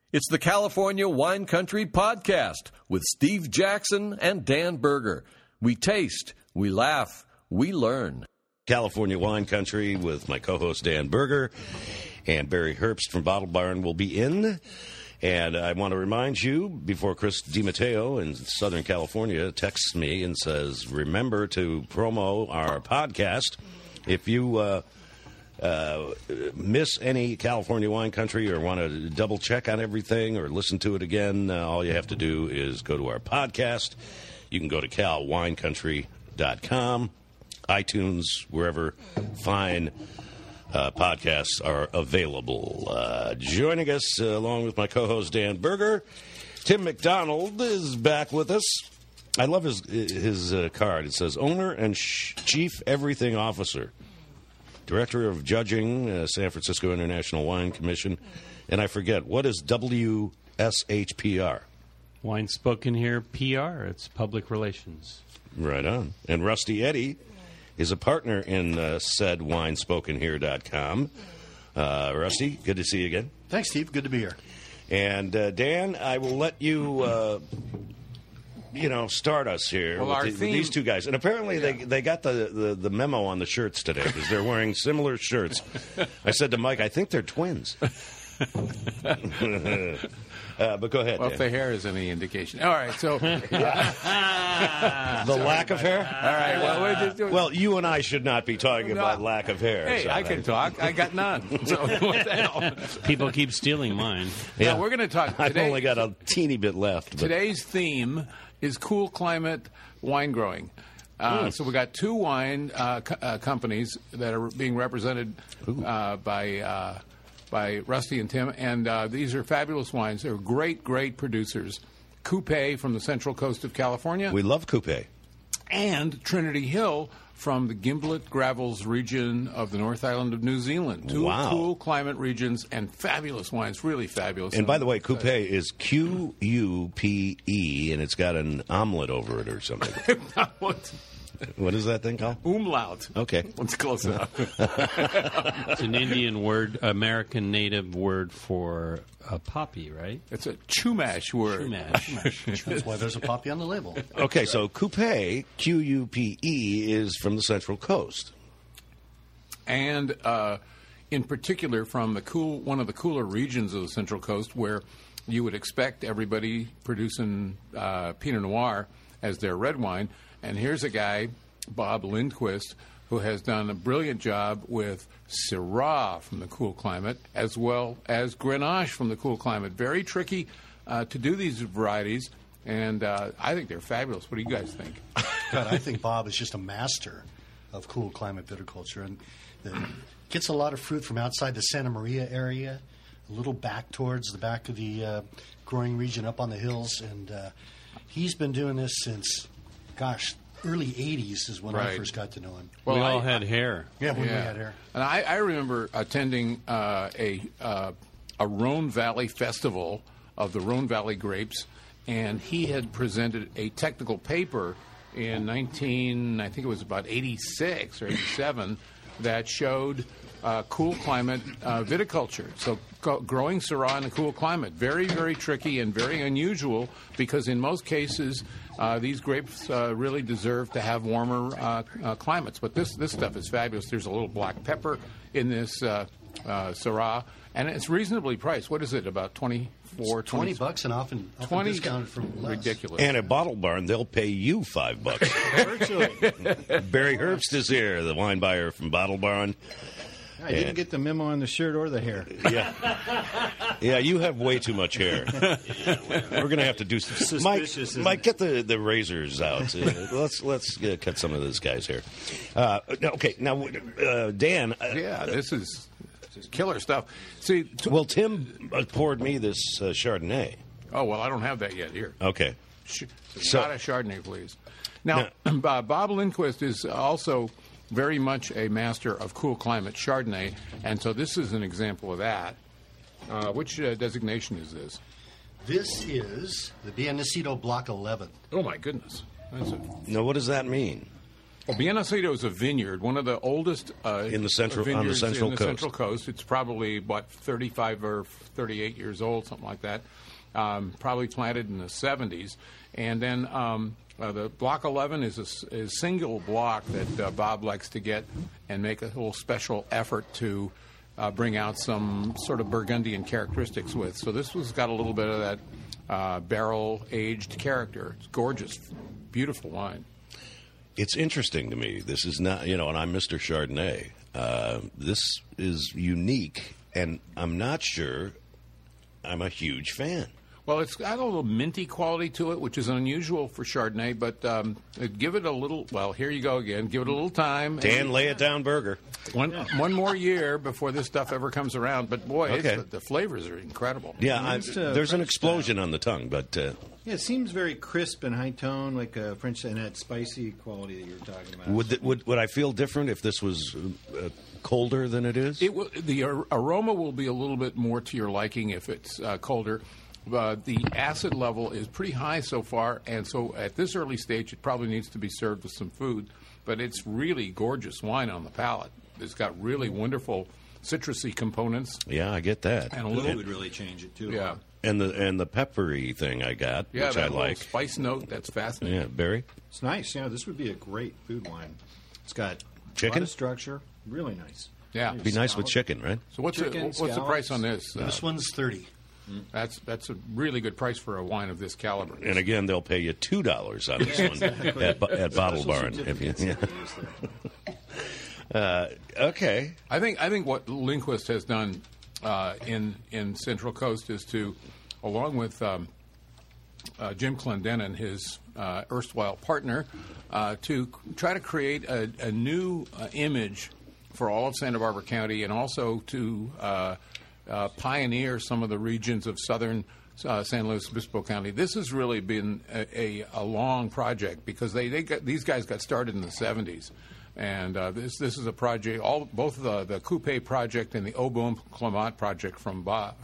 It's the California Wine Country Podcast with Steve Jackson and Dan Berger. We taste, we laugh, we learn. California Wine Country with my co-host Dan Berger, and Barry Herbst from Bottle Barn will be in. And I want to remind you, before Chris DiMatteo in Southern California texts me and says, remember to promo our podcast. If you miss any California Wine Country or want to double check on everything or listen to it again, all you have to do is go to our podcast. You can go to calwinecountry.com, iTunes, wherever fine podcasts are available. Joining us, along with my co-host Dan Berger, Tim McDonald is back with us. I love his card. It says, Owner and Chief Everything Officer, Director of Judging, San Francisco International Wine Commission, and I forget, what is WSHPR? Wine Spoken Here PR. It's public relations. Right on. And Rusty Eddy is a partner in said winespokenhere.com. Rusty, good to see you again. Thanks, Steve. Good to be here. And Dan, I will let you start us here with these two guys. And apparently they got the memo on the shirts today because they're wearing similar shirts. I said to Mike, I think they're twins. But go ahead, Well, Dan. if the hair is any indication. All right, so... The lack of hair? All right, well, we're just doing... Well, you and I should not be talking about lack of hair. Hey, so I can talk. I got none. So what the hell? People keep stealing mine. Yeah, we're going to talk today. I've only got a teeny bit left. But. Today's theme is cool climate wine growing. So we got two wine companies that are being represented by Rusty and Tim, and these are fabulous wines. They're great, great producers. Coupe from the Central Coast of California. We love Coupe. And Trinity Hill from the Gimblett Gravels region of the North Island of New Zealand. Two cool climate regions and fabulous wines, really fabulous. And by the way, Coupe is Q-U-P-E, and it's got an omelet over it or something. What is that thing called? Umlaut. Okay. It's close enough. It's an Indian word, American native word for a poppy, right? It's a Chumash word. Chumash. That's why there's a poppy on the label. Okay, so Coupe, Q-U-P-E, is from the Central Coast. And in particular from one of the cooler regions of the Central Coast where you would expect everybody producing Pinot Noir as their red wine. And here's a guy, Bob Lindquist, who has done a brilliant job with Syrah from the cool climate, as well as Grenache from the cool climate. Very tricky to do these varieties, and I think they're fabulous. What do you guys think? God, I think Bob is just a master of cool climate viticulture, and gets a lot of fruit from outside the Santa Maria area, a little back towards the back of the growing region up on the hills, and he's been doing this since... Gosh, early 80s is when I first got to know him. Well, we all had hair. Yeah, we had hair. And I remember attending a Rhone Valley festival of the Rhone Valley grapes, and he had presented a technical paper in I think it was about 86 or 87, that showed cool climate viticulture. So growing Syrah in a cool climate, very, very tricky and very unusual because in most cases these grapes really deserve to have warmer climates. But this stuff is fabulous. There's a little black pepper in this Syrah, and it's reasonably priced. What is it, about $20 and often discounted from less. Ridiculous. And at Bottle Barn, they'll pay you $5. Barry Herbst is here, the wine buyer from Bottle Barn. I didn't get the memo on the shirt or the hair. Yeah, you have way too much hair. We're going to have to do some... Mike, get the razors out. Let's cut some of this guy's hair. Okay, now, Dan... this is killer stuff. See, Tim poured me this Chardonnay. Oh, well, I don't have that yet here. Okay. Not a Chardonnay, please. Now, Bob Lindquist is also very much a master of cool climate Chardonnay, and so this is an example of that. Which designation is this? This is the Biennacido Block 11. Oh, my goodness. Now, what does that mean? Well, Bienacido is a vineyard, one of the oldest In the central- on the vineyards Central in the Coast. Central Coast. It's probably, 35 or 38 years old, something like that. Probably planted in the 70s. And then the Block 11 is a single block that Bob likes to get and make a little special effort to bring out some sort of Burgundian characteristics with. So this one's got a little bit of that barrel-aged character. It's gorgeous, beautiful wine. It's interesting to me. This is not, and I'm Mr. Chardonnay. This is unique, and I'm not sure I'm a huge fan. Well, it's got a little minty quality to it, which is unusual for Chardonnay, but give it a little, well, here you go again. Give it a little time. Dan, lay it down, Burger. One more year before this stuff ever comes around. But, boy, Okay. the flavors are incredible. Yeah, It's, there's an French explosion on the tongue, but Yeah, it seems very crisp and high tone, like a French, and that spicy quality that you're talking about. would I feel different if this was colder than it is? The aroma will be a little bit more to your liking if it's colder. The acid level is pretty high so far, and so at this early stage, it probably needs to be served with some food. But it's really gorgeous wine on the palate. It's got really wonderful citrusy components. Yeah, I get that. And a Blue little, would really change it too. yeah, And the peppery thing I got, yeah, which that I little like. spice note. That's fascinating. Yeah, Barry? It's nice. Yeah, this would be a great food wine. It's got a Chicken? lot of structure. Really nice. Yeah. Be nice with chicken, right? So what's Chicken, the price on this? This one's 30. That's a really good price for a wine of this caliber. And again, they'll pay you $2 on this one at Bottle Barn. If you, okay. I think what Lindquist has done in Central Coast is to, along with Jim Clendenin, his erstwhile partner, to try to create a new image for all of Santa Barbara County, and also to pioneer some of the regions of southern San Luis Obispo County. This has really been a long project because these guys got started in the 70s. And this is a project. Both the Coupe project and the Aubaume Clement project from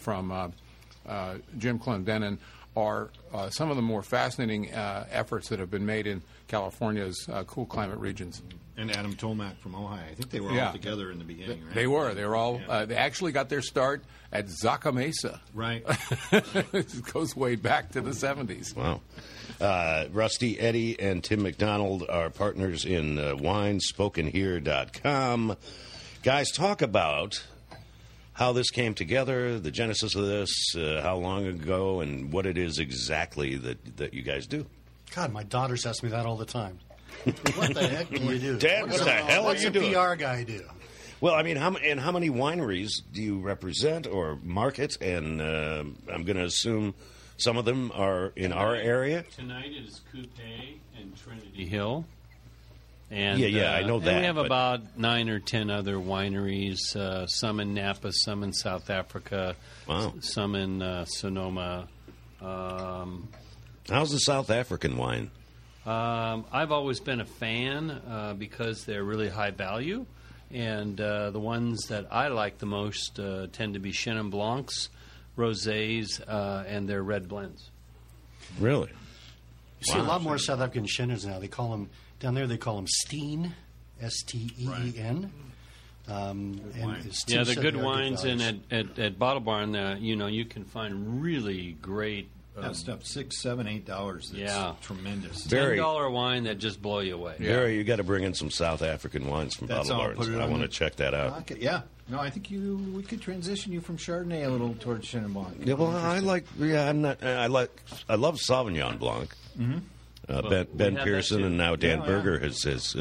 Jim Clendenin are some of the more fascinating efforts that have been made in California's cool climate regions. And Adam Tolmack from Ojai. I think they were all together in the beginning, right? They were. They were all. They actually got their start at Zaca Mesa. Right. It goes way back to the 70s. Wow. Rusty, Eddie, and Tim McDonald are partners in winespokenhere.com. Guys, talk about how this came together, the genesis of this, how long ago, and what it is exactly that you guys do. God, my daughters ask me that all the time. What the heck do you do? Dad, what the hell are you doing? What's a PR guy do? Well, I mean, how many wineries do you represent or market? And I'm going to assume some of them are in our area. Tonight is Coupe and Trinity Hill. And, Yeah, I know and that, we have but- about 9 or 10 other wineries, some in Napa, some in South Africa, Wow. some in Sonoma. How's the South African wine? I've always been a fan because they're really high value. And the ones that I like the most tend to be Chenin Blancs, Rosés, and their red blends. Really? You see a lot more South African Cheniers now. They call them, down there they call them Steen, S-T-E-E-N. And as Tim Yeah, the said, good they are wines, and values. at Bottle Barn, you can find really great That stuff, $6, $7, $8. That's Yeah. tremendous. Very- $10 wine that just blow you away. Barry, you got to bring in some South African wines from That's Bottle all, Barns. put it I on want to the check that out. Okay, yeah. No, I think we could transition you from Chardonnay a little towards Chenin Blanc. Yeah, well, I love Sauvignon Blanc. Mm-hmm. Ben we have that Pearson too. and now Dan Yeah, Berger has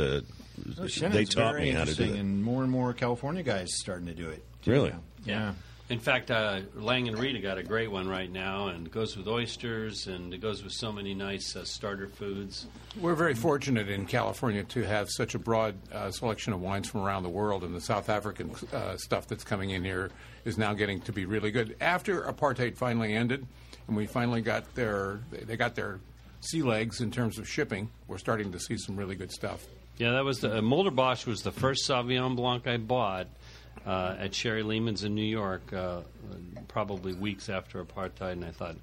they taught me how to do it. it. And more California guys starting to do it. Really? Yeah. In fact, Lang and Rita got a great one right now, and it goes with oysters, and it goes with so many nice starter foods. We're very fortunate in California to have such a broad selection of wines from around the world, and the South African stuff that's coming in here is now getting to be really good. After apartheid finally ended, and we finally got they got their sea legs in terms of shipping, we're starting to see some really good stuff. Yeah, that was Mulder Bosch was the first Sauvignon Blanc I bought at Sherry Lehman's in New York, probably weeks after apartheid, and I thought,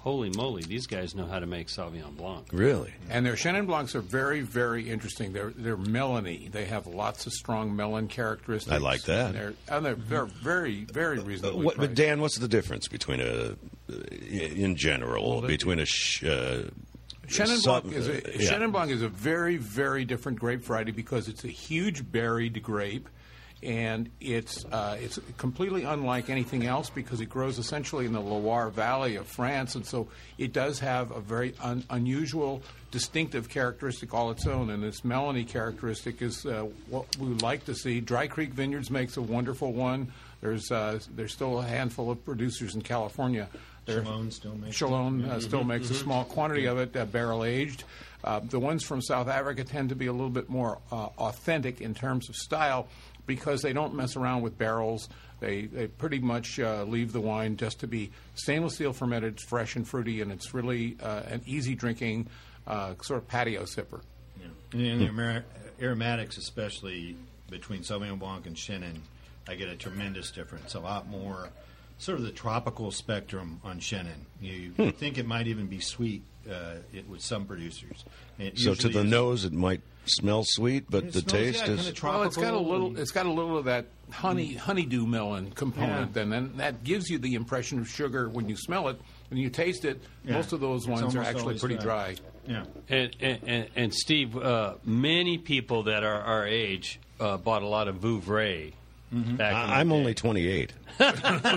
holy moly, these guys know how to make Sauvignon Blanc. Really? And their Chenin Blancs are very, very interesting. They're melony. They have lots of strong melon characteristics. I like that. And they're very, very reasonable. But Dan, what's the difference between in general, between a Chenin Blanc is a very, very different grape variety because it's a huge berried grape, and it's completely unlike anything else because it grows essentially in the Loire Valley of France, and so it does have a very unusual, distinctive characteristic all its own, and this melony characteristic is what we like to see. Dry Creek Vineyards makes a wonderful one. There's still a handful of producers in California. Chalone still makes still makes a small quantity of it, barrel aged. The ones from South Africa tend to be a little bit more authentic in terms of style because they don't mess around with barrels. They pretty much leave the wine just to be stainless steel fermented. It's fresh and fruity, and it's really an easy drinking sort of patio sipper. Yeah. And the aromatics, especially between Sauvignon Blanc and Chenin, I get a tremendous difference. A lot more sort of the tropical spectrum on Chenin. You think it might even be sweet with some producers. So to the nose, it might smell sweet, but the taste is well. It's got a little of that honeydew melon component, and then that gives you the impression of sugar when you smell it. When you taste it, most of those ones are actually pretty dry. Yeah. And Steve, many people that are our age bought a lot of Vouvray. I'm only 28. I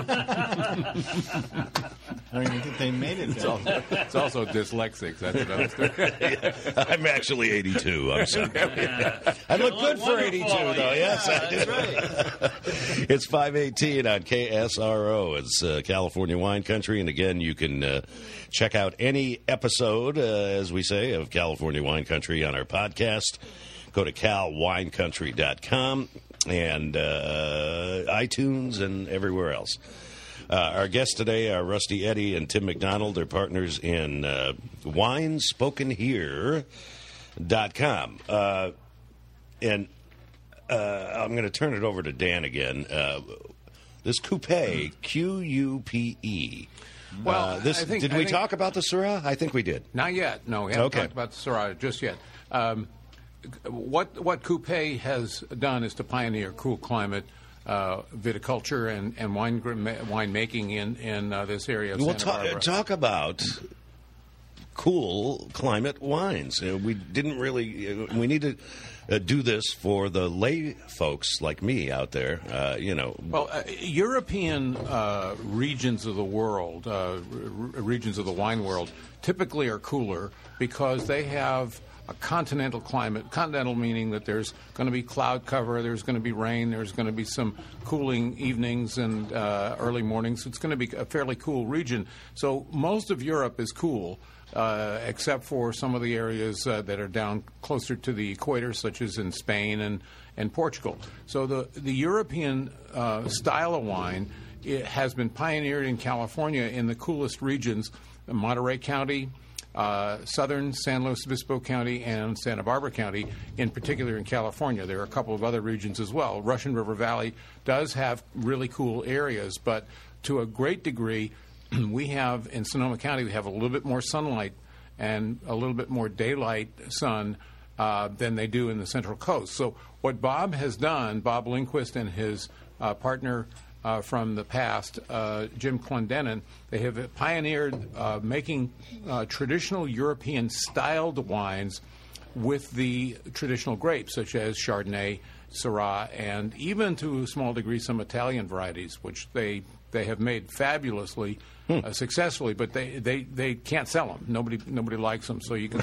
don't even think they made it. It's also dyslexic. That's what I was doing. I'm actually 82. I'm sorry. I look good for 82, though. Yes, I do. That's right. It's 5:18 on KSRO. It's California Wine Country, and again, you can check out any episode, as we say, of California Wine Country on our podcast. Go to calwinecountry.com. and iTunes and everywhere else. Our guests today are Rusty Eddy and Tim McDonald. They're partners in WineSpokenHere.com. And I'm going to turn it over to Dan again. This Coupe, Q-U-P-E. Well, did we talk about the Syrah? I think we did. Not yet. No, we haven't talked about the Syrah just yet. What Coupe has done is to pioneer cool climate viticulture and wine making in this area of Santa Barbara. Talk about cool climate wines. We didn't really. We need to do this for the lay folks like me out there. Well, European regions of the world, regions of the wine world, typically are cooler because they have a continental climate. Continental meaning that there's going to be cloud cover, there's going to be rain, there's going to be some cooling evenings and early mornings. It's going to be a fairly cool region. So most of Europe is cool, except for some of the areas that are down closer to the equator, such as in Spain and Portugal. So the European style of wine has been pioneered in California in the coolest regions, Monterey County, southern San Luis Obispo County and Santa Barbara County, in particular in California. There are a couple of other regions as well. Russian River Valley does have really cool areas, but to a great degree, we have in Sonoma County, we have a little bit more sunlight and a little bit more daylight sun than they do in the Central Coast. So what Bob has done, Bob Lindquist and his partner from the past, Jim Clendenin, they have pioneered making traditional European-styled wines with the traditional grapes, such as Chardonnay, Syrah, and even to a small degree some Italian varieties, which they have made fabulously successfully, but they can't sell them. Nobody likes them, so you can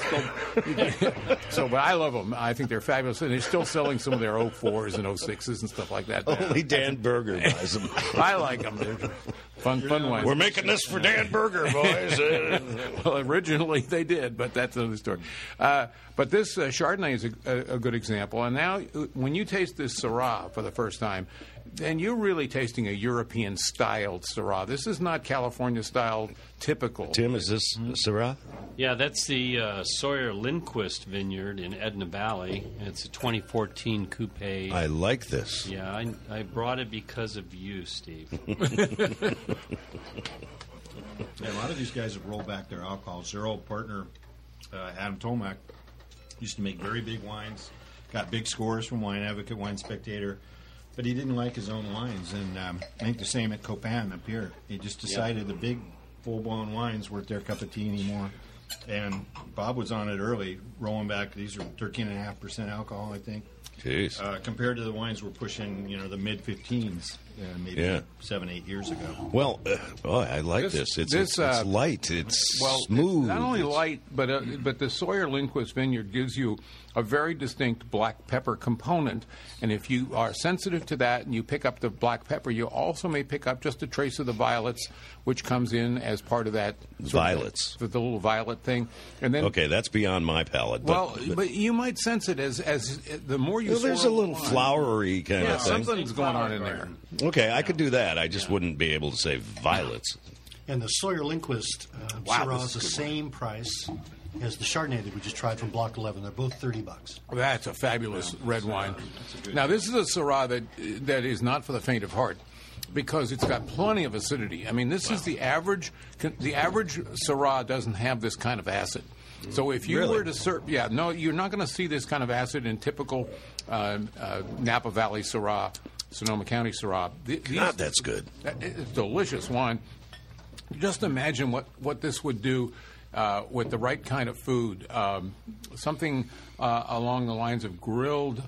still. But I love them. I think they're fabulous, and they're still selling some of their 04s and 06s and stuff like that. Only Dan Berger buys them. I like them. They're fun wines. We're making this for Dan Berger, boys. Well, originally they did, but that's another story. But this Chardonnay is a good example. And now, when you taste this Syrah for the first time, then you're really tasting a European-styled Syrah. This is not California-styled typical. Tim, is this Syrah? Yeah, that's the Sawyer Lindquist Vineyard in Edna Valley. It's a 2014 Coupe. I like this. Yeah, I brought it because of you, Steve. Yeah, a lot of these guys have rolled back their alcohols. Their old partner, Adam Tomac, used to make very big wines, got big scores from Wine Advocate, Wine Spectator, but he didn't like his own wines. And I think the same at Copan up here. He just decided the big, full-blown wines weren't their cup of tea anymore. And Bob was on it early, rolling back. These are 13.5% alcohol, I think. Jeez. Compared to the wines we're pushing, the mid-15s, maybe 7-8 years ago. Well, I like this. It's light. It's smooth. It's not only light, but the Sawyer Lindquist Vineyard gives you a very distinct black pepper component. And if you are sensitive to that and you pick up the black pepper, you also may pick up just a trace of the violets, which comes in as part of that. Violets. The little violet thing. And then, okay, that's beyond my palate. But you might sense it as the more you there's a little flowery kind of thing. Something's going on in there. Okay, I could do that. I just wouldn't be able to say violets. And the Sawyer Lindquist Syrah is the same price as the Chardonnay that we just tried from Block 11. They're both $30. That's a fabulous red wine. Now, this is a Syrah that is not for the faint of heart, because it's got plenty of acidity. I mean, this is the average. The average Syrah doesn't have this kind of acid. So if you were to serve, you're not going to see this kind of acid in typical Napa Valley Syrah, Sonoma County Syrah. God, that's good. It's delicious wine. Just imagine what this would do with the right kind of food. Something along the lines of grilled,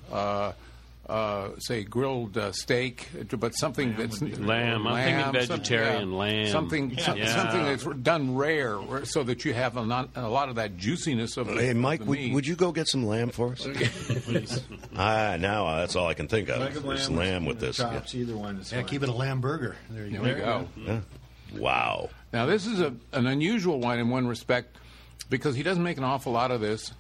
grilled steak, but something that's lamb. I'm thinking vegetarian lamb. Something that's done rare, so that you have a lot of that juiciness of the Hey, Mike, of the meat. would you go get some lamb for us? Please. Now that's all I can think of. Leg of Is lamb with this. Chops, either one is fine. Keep it a lamb burger. There you There we go. Yeah. Wow. Now, this is an unusual wine in one respect, because he doesn't make an awful lot of this.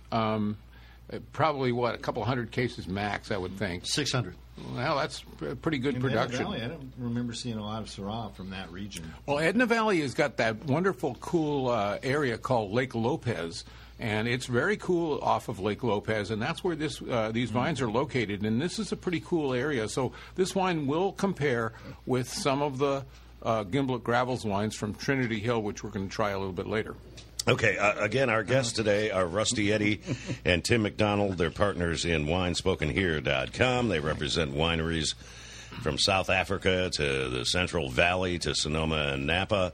Probably, a couple hundred cases max, I would think. 600. Well, that's a pretty good In production. Edna Valley, I don't remember seeing a lot of Syrah from that region. Well, Edna Valley has got that wonderful, cool area called Lake Lopez, and it's very cool off of Lake Lopez, and that's where these vines are located. And this is a pretty cool area. So this wine will compare with some of the Gimblett Gravels wines from Trinity Hill, which we're going to try a little bit later. Okay, again, our guests today are Rusty Eddy and Tim McDonald. They're partners in WineSpokenHere.com. They represent wineries from South Africa to the Central Valley to Sonoma and Napa.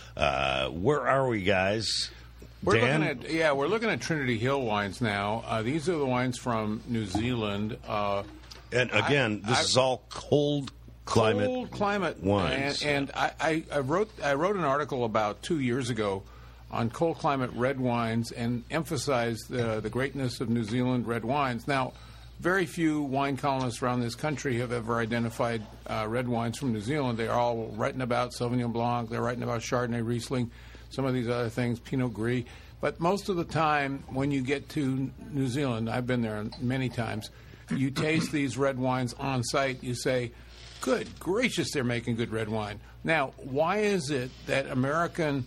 Where are we, guys? Dan? We're looking at Trinity Hill wines now. These are the wines from New Zealand. And again, this is all cold climate wines. And I wrote an article about 2 years ago on cold climate red wines and emphasized the greatness of New Zealand red wines. Now, very few wine columnists around this country have ever identified red wines from New Zealand. They're all writing about Sauvignon Blanc, they're writing about Chardonnay, Riesling, some of these other things, Pinot Gris. But most of the time, when you get to New Zealand, I've been there many times, you taste these red wines on site, you say, good gracious, they're making good red wine. Now, why is it that American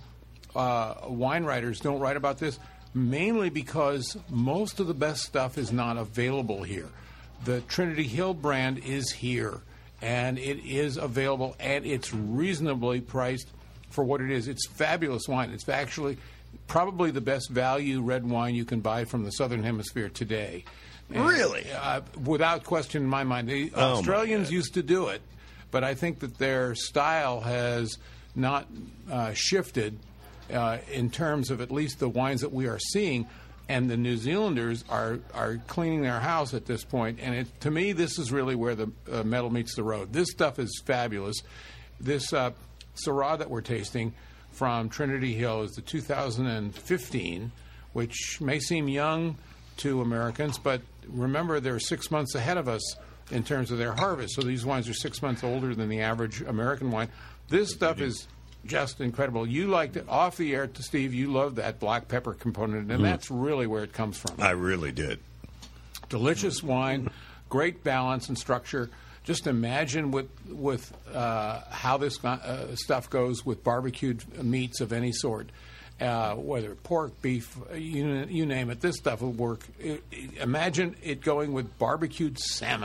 wine writers don't write about this? Mainly because most of the best stuff is not available here. The Trinity Hill brand is here, and it is available, and it's reasonably priced for what it is. It's fabulous wine. It's actually probably the best value red wine you can buy from the Southern Hemisphere today. And, really? Without question in my mind. The Australians used to do it, but I think that their style has not shifted in terms of at least the wines that we are seeing, and the New Zealanders are cleaning their house at this point. And to me, this is really where the metal meets the road. This stuff is fabulous. This Syrah that we're tasting from Trinity Hill is the 2015, which may seem young to Americans, but remember they're 6 months ahead of us in terms of their harvest. So these wines are 6 months older than the average American wine. This stuff is just incredible. You liked it off the air, Steve. You love that black pepper component, and that's really where it comes from. I really did. Delicious wine, great balance and structure. Just imagine with how this stuff goes with barbecued meats of any sort, whether pork, beef, you name it. This stuff will work. Imagine it going with barbecued salmon.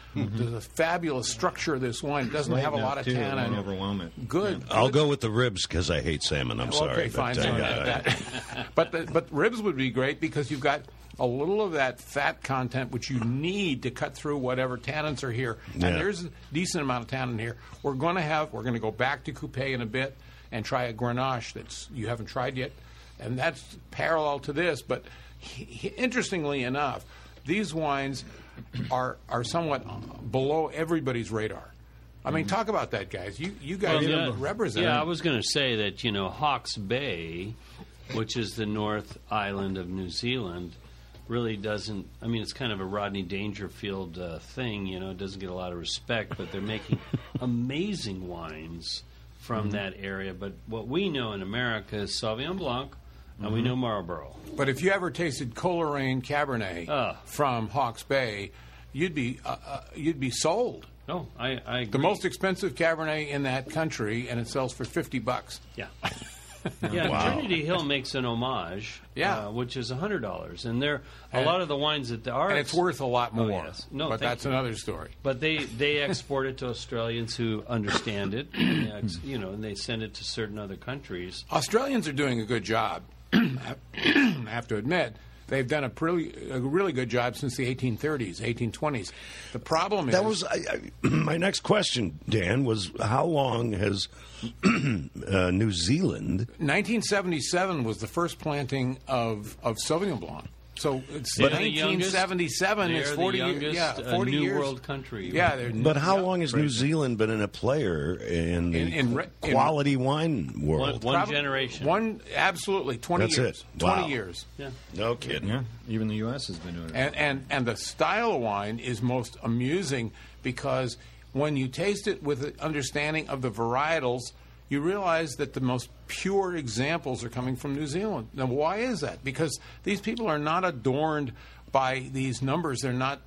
the fabulous structure of this wine. It doesn't have a lot of Too, it tannin. won't overwhelm it. Good. I'll go with the ribs because I hate salmon. I'm sorry. Okay, fine. but, Sorry about that. But ribs would be great because you've got a little of that fat content which you need to cut through whatever tannins are here. And Yeah. there's a decent amount of tannin here. We're going to go back to Coupé in a bit and try a Grenache that you haven't tried yet. And that's parallel to this. But interestingly enough, these wines are somewhat below everybody's radar. I mean, talk about that, guys. You guys represent. Yeah, I was going to say that, Hawke's Bay, which is the North Island of New Zealand, really doesn't. I mean, it's kind of a Rodney Dangerfield thing. It doesn't get a lot of respect, but they're making amazing wines from that area. But what we know in America is Sauvignon Blanc, and we know Marlborough. But if you ever tasted Coleraine Cabernet from Hawke's Bay, you'd be sold. No, I agree. The most expensive Cabernet in that country, and it sells for $50. Yeah. Yeah, Wow. Trinity Hill makes an homage, which is $100, and a lot of the wines that are, and it's worth a lot more. yes. No, but thank that's you. another story. But they export it to Australians who understand it, and and they send it to certain other countries. Australians are doing a good job. I have to admit, they've done a really good job since the 1830s, 1820s. The problem is That was my next question, Dan, was how long has New Zealand... 1977 was the first planting of Sauvignon Blanc. So it's They're the 1977. youngest, It's 40 they're the years. youngest, Yeah, 40 new years. world country. Yeah, But how long has New Zealand been in a player in the In quality wine world? One generation. Absolutely, 20 That's years. it. Wow. 20 years. Yeah. No kidding. Yeah, even the U.S. has been doing it. And the style of wine is most amusing because when you taste it with an understanding of the varietals, you realize that the most pure examples are coming from New Zealand. Now, why is that? Because these people are not adorned by these numbers. They're not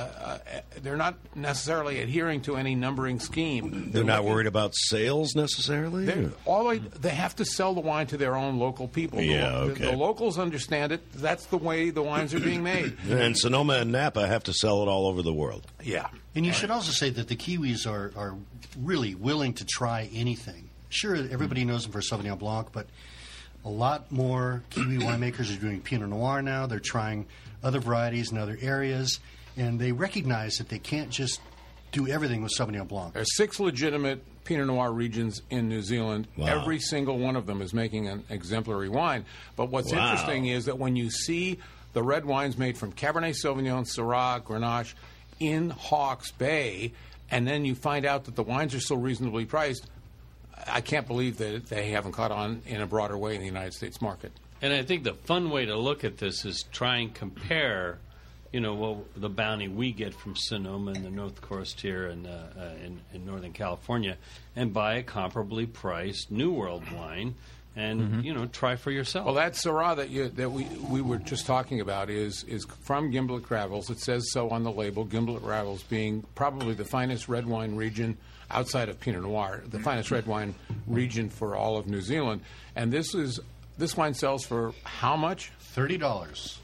necessarily adhering to any numbering scheme. They're not worried about sales necessarily? They have to sell the wine to their own local people. Yeah, The okay. locals understand it. That's the way the wines are being made. And Sonoma and Napa have to sell it all over the world. Yeah. And you should also say that the Kiwis are really willing to try anything. Sure, everybody knows them for Sauvignon Blanc, but a lot more Kiwi winemakers are doing Pinot Noir now. They're trying other varieties in other areas, and they recognize that they can't just do everything with Sauvignon Blanc. There's 6 legitimate Pinot Noir regions in New Zealand. Wow. Every single one of them is making an exemplary wine. But what's Wow. interesting is that when you see the red wines made from Cabernet Sauvignon, Syrah, Grenache in Hawke's Bay, and then you find out that the wines are so reasonably priced, I can't believe that they haven't caught on in a broader way in the United States market. And I think the fun way to look at this is try and compare, the bounty we get from Sonoma and the North Coast here in Northern California, and buy a comparably priced New World wine, and try for yourself. Well, that Syrah that we were just talking about is from Gimblett Gravels. It says so on the label. Gimblett Gravels being probably the finest red wine region outside of Pinot Noir, the finest red wine region for all of New Zealand. And this wine sells for how much? $30.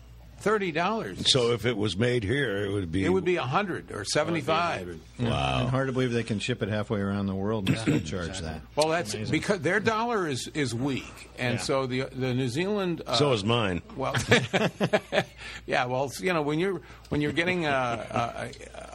$30. So if it was made here, it would be... It would be $100 or $75. Wow. And hard to believe they can ship it halfway around the world and still charge that. Well, that's because their dollar is weak, and so the New Zealand. So is mine. Well, yeah. Well, when you're getting a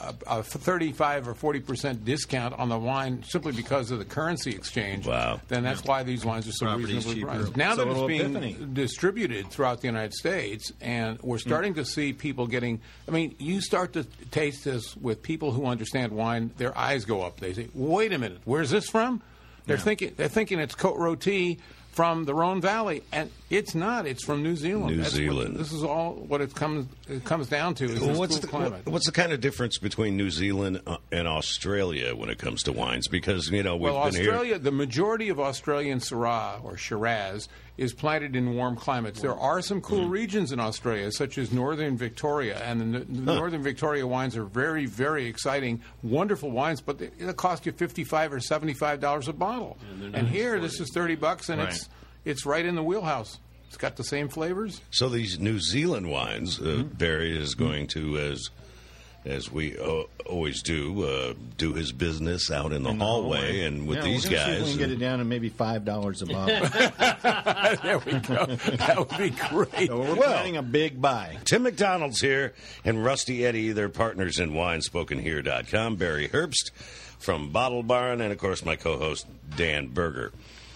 35 or 40% discount on the wine simply because of the currency exchange, Wow. then that's why these wines are so Property's reasonably cheaper. priced. Now So that it's little being epiphany. distributed throughout the United States, and we're starting to see people getting. I mean, you start to taste this with people who understand wine. Their eyes go up. They say, "Wait a minute, where's this from?" They're thinking it's Côte Rôtie from the Rhone Valley, and it's not. It's from New Zealand. New That's Zealand. This is all what it comes down to. Is this What's cool climate. what's the kind of difference between New Zealand and Australia when it comes to wines? Because we've been Australia, here. the majority of Australian Syrah or Shiraz is planted in warm climates. There are some cool regions in Australia, such as Northern Victoria, and the Northern Victoria wines are very, very exciting, wonderful wines, but they cost you $55 or $75 a bottle. And here, this is $30, and Right. it's right in the wheelhouse. It's got the same flavors. So these New Zealand wines, Barry is going to, as as we always do his business out in the hallway and with these we're gonna see if guys. we can get it down to maybe $5 a bottle. There we go. That would be great. So we're planning a big buy. Tim McDonald's here and Rusty Eddie, they're partners in WineSpokenHere.com. Barry Herbst from Bottle Barn, and of course my co-host Dan Berger.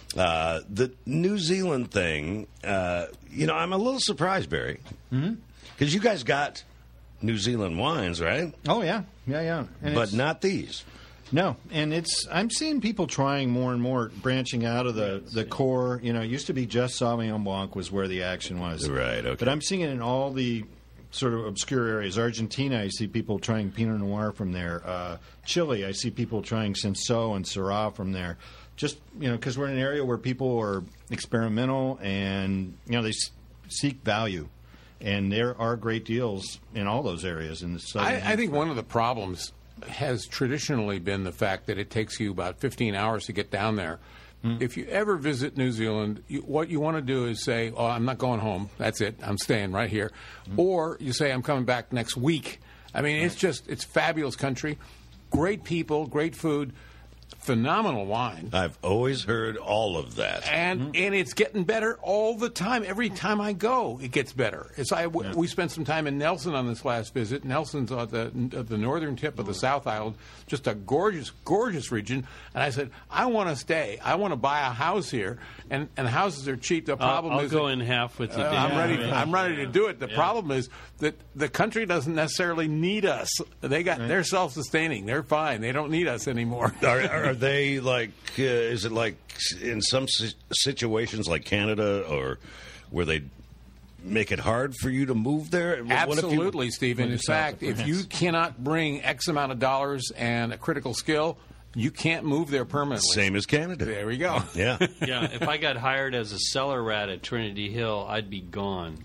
The New Zealand thing, I'm a little surprised, Barry, because you guys got New Zealand wines, right? Oh, yeah. And But not these. No, and I'm seeing people trying more and more, branching out of the core. It used to be just Sauvignon Blanc was where the action was. Right, okay. But I'm seeing it in all the sort of obscure areas. Argentina, I see people trying Pinot Noir from there. Chile, I see people trying Cinsault and Syrah from there. Just, because we're in an area where people are experimental and, they seek value. And there are great deals in all those areas. In the I think one of the problems has traditionally been the fact that it takes you about 15 hours to get down there. If you ever visit New Zealand, what you want to do is say, "Oh, I'm not going home. That's it. I'm staying right here." Or you say, "I'm coming back next week." I mean, it's fabulous country, great people, great food, phenomenal wine. I've always heard all of that. And it's getting better all the time. Every time I go, it gets better. We spent some time in Nelson on this last visit. Nelson's at the northern tip of the South Island, just a gorgeous, gorgeous region. And I said, I want to stay. I want to buy a house here. And houses are cheap. The problem I'll is go in half with you. I'm ready to do it. The problem is that the country doesn't necessarily need us. They're self-sustaining. They're fine. They don't need us anymore. Are they like? Is it like in some situations like Canada, or where they make it hard for you to move there? Absolutely, Stephen. In fact, if you cannot bring X amount of dollars and a critical skill, you can't move there permanently. Same as Canada. There we go. Yeah. Yeah, if I got hired as a cellar rat at Trinity Hill, I'd be gone.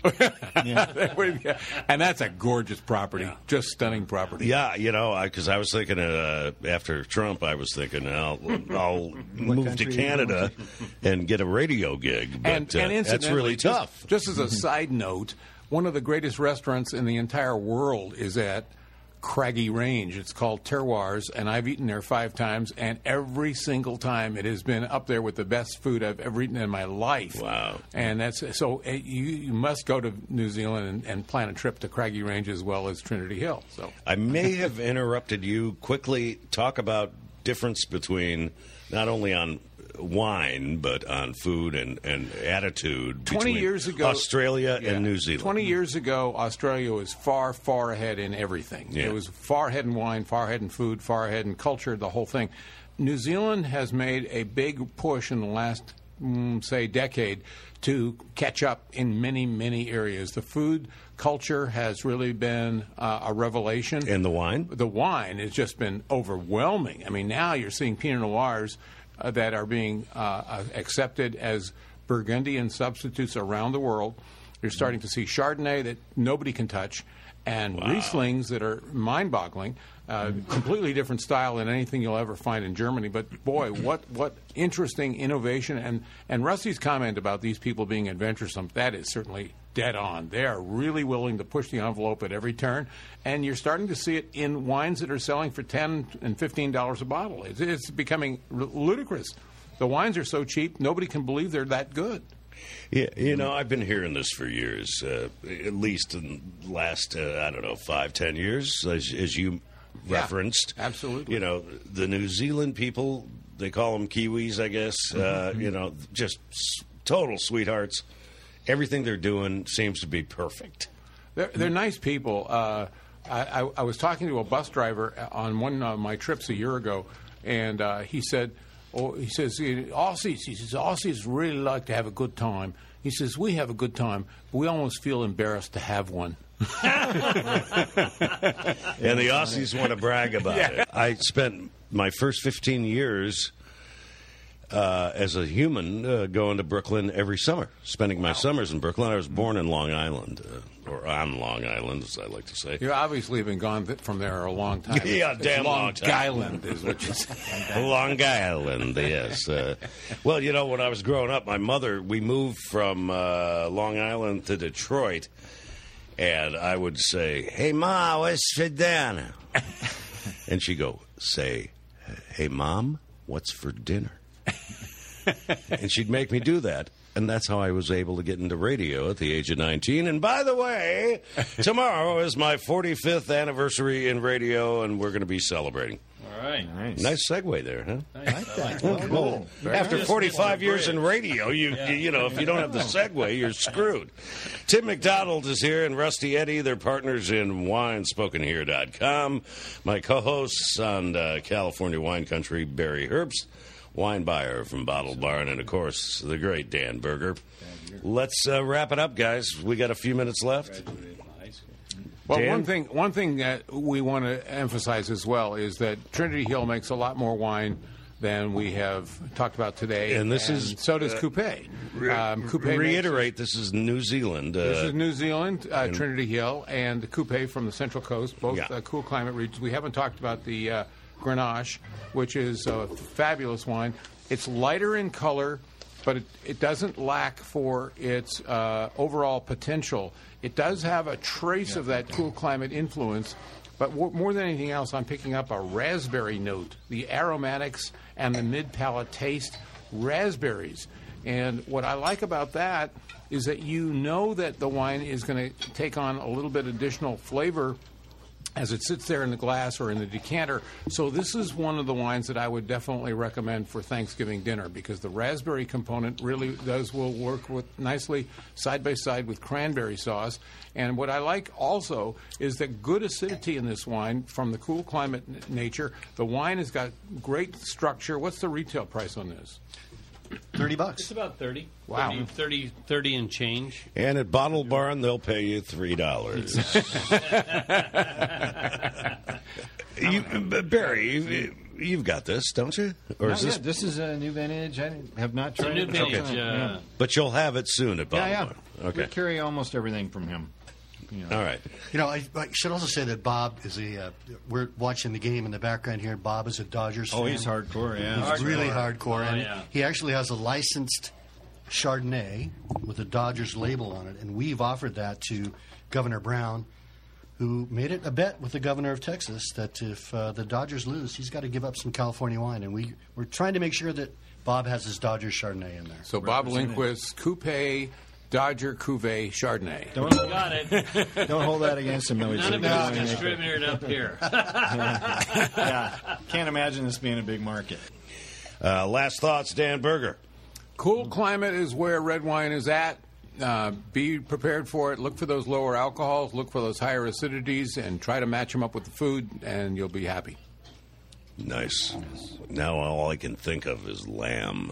And that's a gorgeous property. Just stunning property. Yeah, because I was thinking after Trump, I was thinking I'll move to Canada and get a radio gig. But that's really tough. Just as a side note, one of the greatest restaurants in the entire world is at Craggy Range. It's called Terroirs, and I've eaten there 5 times, and every single time it has been up there with the best food I've ever eaten in my life. Wow. And that's so you must go to New Zealand and plan a trip to Craggy Range as well as Trinity Hill. So I may have interrupted you. Quickly talk about difference between not only on wine but on food and attitude 20 years ago, Australia and New Zealand. 20 years ago, Australia was far, far ahead in everything. Yeah. It was far ahead in wine, far ahead in food, far ahead in culture, the whole thing. New Zealand has made a big push in the last, say, decade to catch up in many, many areas. The food culture has really been a revelation. And the wine? The wine has just been overwhelming. I mean, now you're seeing Pinot Noirs that are being accepted as Burgundian substitutes around the world. You're starting to see Chardonnay that nobody can touch, and Rieslings that are mind-boggling. Completely different style than anything you'll ever find in Germany. But boy, what interesting innovation! And Rusty's comment about these people being adventuresome, that is certainly dead on. They are really willing to push the envelope at every turn, and you're starting to see it in wines that are selling for $10 and $15 a bottle. It's becoming ludicrous. The wines are so cheap, nobody can believe they're that good. Yeah, I've been hearing this for years, at least in the last, 5-10 years, as you referenced. Absolutely. The New Zealand people, they call them Kiwis, I guess, just total sweethearts. Everything they're doing seems to be perfect. They're nice people. I was talking to a bus driver on one of my trips a year ago, and he says, Aussies really like to have a good time. He says, we have a good time, but we almost feel embarrassed to have one. And the Aussies want to brag about it. I spent my first 15 years as a human going to Brooklyn every summer, spending my summers in Brooklyn. I was born in Long Island, or on Long Island, as I like to say. You obviously have been gone from there a long time. Yeah, damn long time. Long Island is what you say. Long Island, yes. Well, when I was growing up, my mother, we moved from Long Island to Detroit. And I would say, "Hey, Ma, what's for dinner?" And she'd go, say, "Hey, Mom, what's for dinner?" And she'd make me do that. And that's how I was able to get into radio at the age of 19. And by the way, tomorrow is my 45th anniversary in radio, and we're going to be celebrating. All right. Nice segue there, huh? I like that. Well, cool. After 45 years in radio, you know, if you don't have the segue, you're screwed. Tim McDonald is here and Rusty Eddie. They're partners in WineSpokenHere.com. My co-hosts on California Wine Country, Barry Herbst, wine buyer from Bottle Barn, and, of course, the great Dan Berger. Let's wrap it up, guys. We got a few minutes left. Well, Dan? one thing that we want to emphasize as well is that Trinity Hill makes a lot more wine than we have talked about today. And this is... so does Coupe. Coupe reiterate, this is New Zealand. This is New Zealand, Trinity Hill, and Coupe from the Central Coast, both cool climate regions. We haven't talked about the Grenache, which is a fabulous wine. It's lighter in color, but it doesn't lack for its overall potential. It does have a trace of that cool climate influence, but more than anything else, I'm picking up a raspberry note, the aromatics and the mid-palate taste, raspberries. And what I like about that is that you know that the wine is going to take on a little bit additional flavor as it sits there in the glass or in the decanter. So this is one of the wines that I would definitely recommend for Thanksgiving dinner, because the raspberry component really will work with nicely side by side with cranberry sauce. And what I like also is the good acidity in this wine from the cool climate nature. The wine has got great structure. What's the retail price on this? $30. It's about 30. Wow. 30 and change. And at Bottle Barn, they'll pay you $3. Barry, you've got this, don't you? Or Not yet. This is a new vintage. I have not tried New it. vintage. But you'll have it soon at Bottle Barn. Okay. We carry almost everything from him. You know. All right. You know, I should also say that Bob is we're watching the game in the background here. Bob is a Dodgers fan. Oh, he's hardcore, yeah. He's really hardcore. Oh, and yeah. he actually has a licensed Chardonnay with a Dodgers label on it. And we've offered that to Governor Brown, who made it a bet with the governor of Texas that if the Dodgers lose, he's got to give up some California wine. And we're trying to make sure that Bob has his Dodgers Chardonnay in there. So Bob Lindquist, Coupe, Dodger Cuvée Chardonnay. Got it. Don't hold that against him. No, None of it is distributed up here. Yeah, can't imagine this being a big market. Last thoughts, Dan Berger. Cool climate is where red wine is at. Be prepared for it. Look for those lower alcohols. Look for those higher acidities, and try to match them up with the food, and you'll be happy. Nice. Now all I can think of is lamb.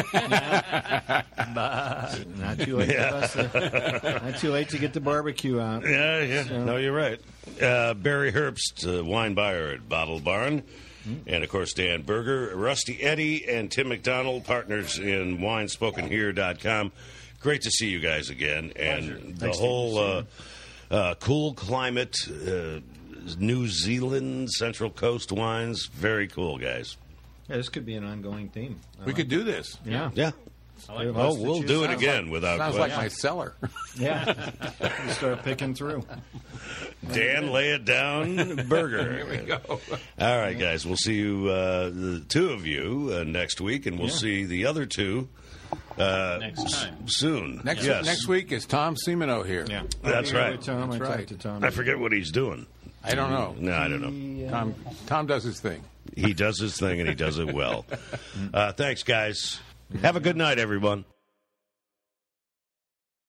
Not too late. Not too late to get the barbecue out. Yeah. So. No, you're right. Barry Herbst, wine buyer at Bottle Barn. And, of course, Dan Berger, Rusty Eddie, and Tim McDonald, partners in WineSpokenHere.com. Great to see you guys again. And the whole cool climate, New Zealand, Central Coast wines, very cool, guys. Yeah, this could be an ongoing theme. We could do this. Yeah. Yeah. Well, we'll do it again without Sounds question. like my cellar. Yeah. We start picking through. Dan, lay it down, Burger. Here we go. All right, guys. We'll see you, the two of you, next week, and we'll see the other two Next time. soon. Next week is Tom Semino here. Yeah. That's right. Tom, That's I right. talked to Tom. I forget what he's doing. I don't know. No, I don't know. Tom does his thing. He does his thing, and he does it well. Thanks, guys. Have a good night, everyone.